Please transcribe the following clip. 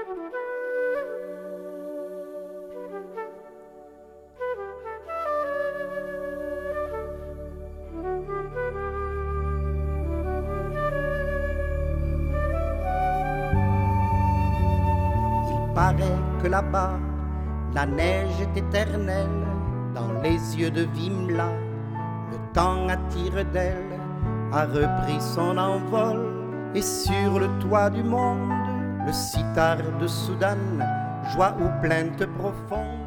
Paraît que là-bas, la neige est éternelle. Dans les yeux de Vimla, le temps à tire d'aile a repris son envol. Et sur le toit du monde, le sitar de Soudan, joie ou plainte profonde.